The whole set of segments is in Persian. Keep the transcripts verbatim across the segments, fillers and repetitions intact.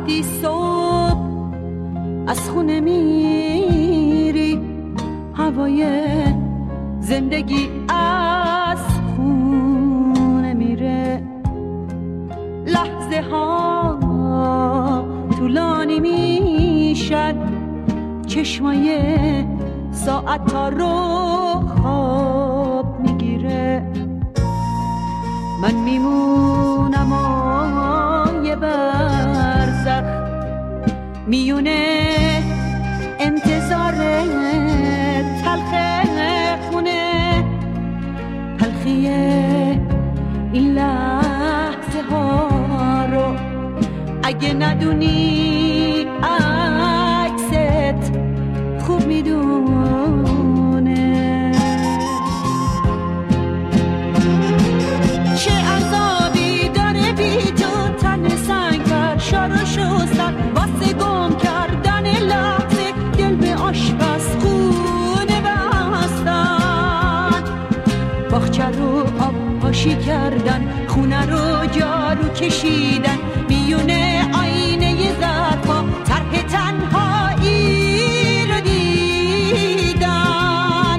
وقتی صبح از خونه میری، هوای زندگی از خونه میره، لحظه ها طولانی میشن، چشمای ساعت ها رو خواب میگیره. من میمونم و یه برزخ میونه انتظار تلخ خونه، تلخی این لحظه ها رو اگه ندونی عکست خوب میدونه. چه عذابی داره بی تو تن سنگ بر شار و شستن، واسه گم کردن لحظه دل به آشپز خونه بستن، باغچه رو آب پاشی کردن، خونه رو جارو کشیدن، میونه آینه ظرفا طرح تنهایی رو دیدن.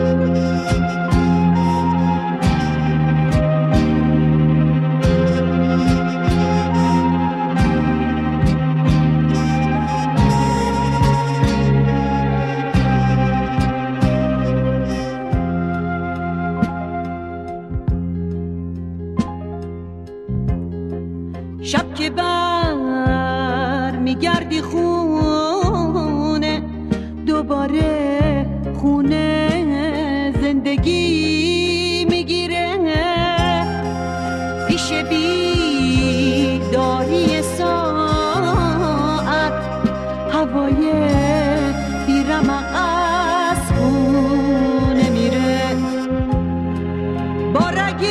شب که بر میگردی خونه، دوباره خونه زندگی میگیره، پیش بیداری ساعت هوای بیرمق از خونه میره، با رگ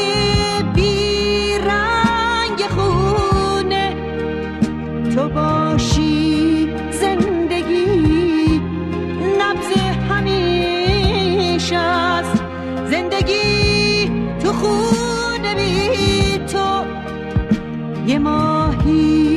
بیرنگ خونه تو باشی زندگی، نبض همیشه است زندگی تو خونه بی تو، یه ماهی